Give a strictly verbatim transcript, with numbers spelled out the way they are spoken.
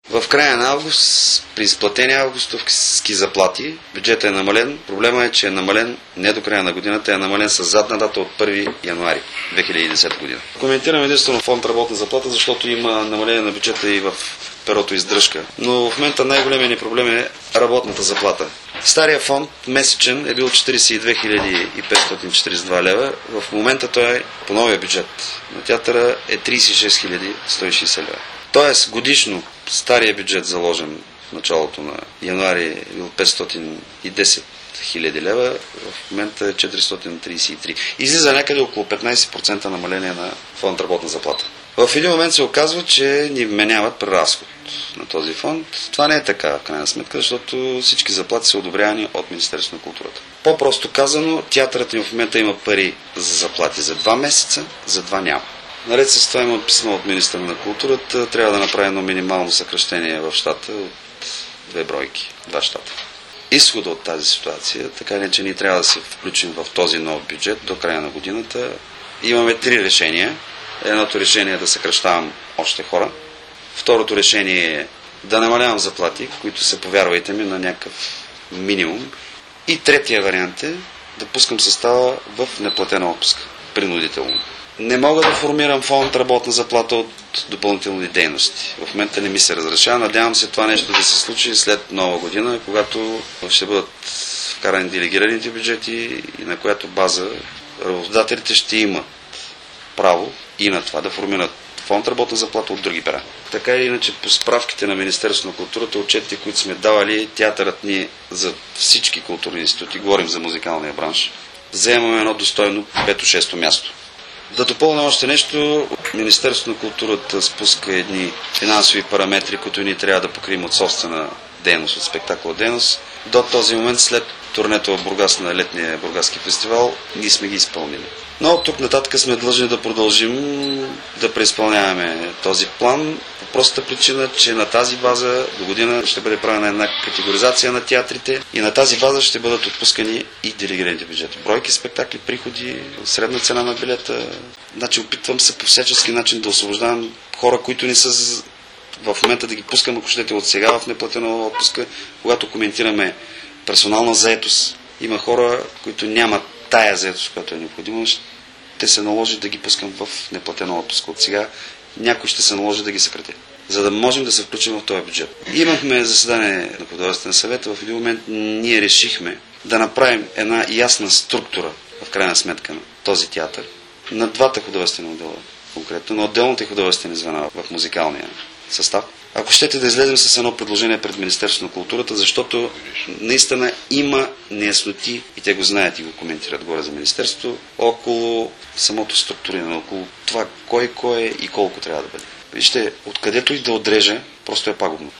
В края на август, при изплатени августовски заплати, бюджетът е намален. Проблема е, че е намален не до края на годината, е намален с задна дата от първи януари две хиляди и десета година. Коментирам единствено фонд работна заплата, защото има намаление на бюджета и в перото издръжка. Но в момента най-големият ни проблем е работната заплата. Стария фонд месечен е бил четиридесет и две хиляди петстотин четиридесет и два лева. В момента той е по новия бюджет на театъра е тридесет и шест хиляди сто и шейсет лева. Тоест годишно стария бюджет, заложен в началото на януари, е бил петстотин и десет хиляди лева, в момента е четиристотин тридесет и три. Излиза някъде около петнадесет процента намаление на фонд работна заплата. В един момент се оказва, че ни вменяват преразход на този фонд. Това не е така, в крайна сметка, защото всички заплати са одобрявани от Министерството на културата. По-просто казано, театърът ни в момента има пари за заплати за два месеца, за два няма. Наред с това има писмо от министъра на културата, трябва да направи едно минимално съкращение в щата от две бройки, два щата. Изхода от тази ситуация, така не че ние трябва да се включим в този нов бюджет до края на годината. Имаме три решения. Едното решение е да съкращавам още хора. Второто решение е да намалявам заплати, които са, повярвайте ми, на някакъв минимум. И третия вариант е да пускам състава в неплатена отпуска, принудително. Не мога да формирам фонд работна заплата от допълнителни дейности. В момента не ми се разрешава. Надявам се това нещо да се случи след нова година, когато ще бъдат вкарани делегираните бюджети и на която база работодателите ще имат право и на това да формират фонд работна заплата от други пера. Така или иначе, по справките на Министерството на културата, отчетите, които сме давали, театърът ни за всички културни институти, говорим за музикалния бранш, заемаме едно достойно пето-шесто място. Да допълня още нещо, Министерството на културата спуска едни финансови параметри, които ние трябва да покрием от собствена дейност, от спектакъл дейност. До този момент, след турнето в Бургас на летния бургаски фестивал, ние сме ги изпълнили. Но от тук нататък сме длъжни да продължим да преизпълняваме този план по простата причина, че на тази база до година ще бъде правена една категоризация на театрите и на тази база ще бъдат отпускани и делегираните бюджети. Бройки, спектакли, приходи, средна цена на билета. Значи опитвам се по всячески начин да освобождавам хора, които не са в момента да ги пускам, ако щете, от сега в неплатена отпуска, когато коментираме персонална заетост. Има хора, които нямат тая заетост, която е необходима, ще се наложи да ги пускам в неплатена отпуска. От сега някой ще се наложи да ги съкрати, за да можем да се включим в този бюджет. Имахме заседание на художествен съвет, в един момент ние решихме да направим една ясна структура, в крайна сметка, на този театър, на двата художествени отдела, конкретно, на отделните художествени звена в музикалния състав. Ако щете да излезем с едно предложение пред Министерството на културата, защото наистина има неясноти, и те го знаят и го коментират горе за Министерството, около самото структуриране, около това кой кой е и колко трябва да бъде. Вижте, откъдето и да отрежа, просто е пагубно.